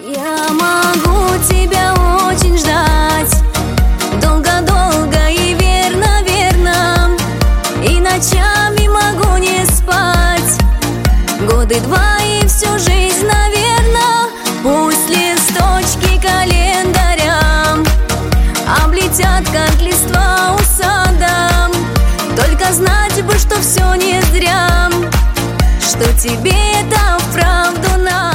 Я могу тебя очень ждать, долго-долго и верно-верно, и ночами могу не спать, годы два и всю жизнь, наверно. Пусть листочки календаря облетят, как листва у сада, только знать бы, что все не зря, что тебе это вправду надо.